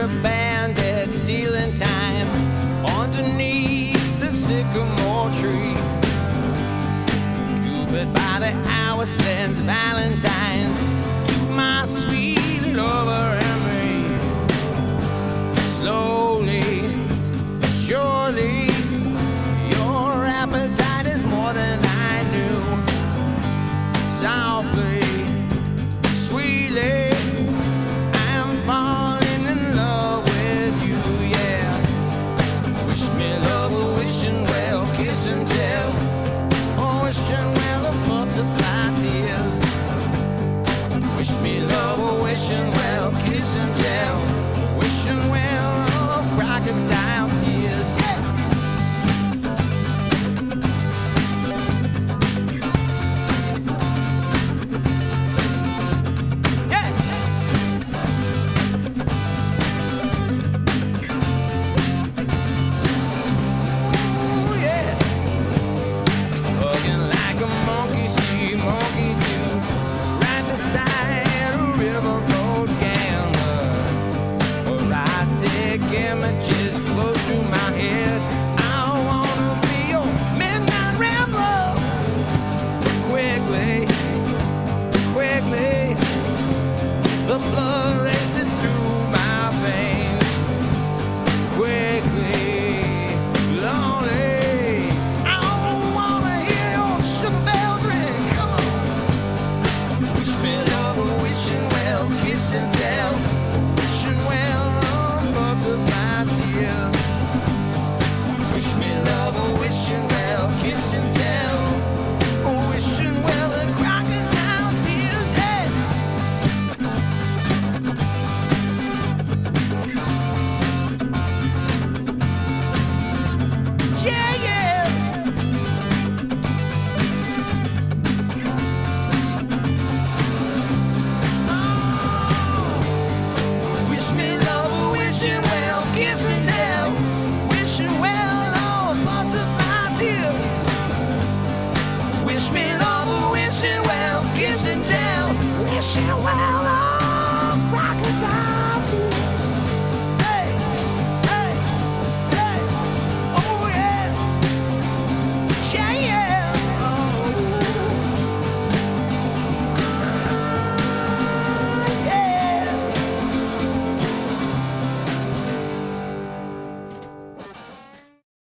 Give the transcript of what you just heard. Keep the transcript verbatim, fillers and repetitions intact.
a bandit stealing time underneath the sycamore tree. Cupid by the hour sends valentines to my sweet lover and me. Slowly, surely, your appetite is more than I knew. Softly, sweetly, I am falling in love with you, yeah. Wish me love, a wishing well, kiss and tell. Oh, wishing well, a multiply tears. Wish me love, a wishing well, kiss and tell. Wishing well, of crocodile tears, yeah. Images flow through my head. I wanna be your midnight rambler. Quickly, quickly, the blood races through my veins. Quickly, lonely, I don't wanna hear your sugar bells ring. Come on. Wish me love, a wishing well, kiss and tell. Wishing well, multiply tears. Wish me love, a wishing well, kiss and tell. Oh, wishing well, a crocodile tears, hey. Yeah, yeah. Oh. Wish me love, a wishing well, kiss and tell. Wishing well, oh, multiply tears. Wish me love, a wishing well, kiss and tell. Wishing well.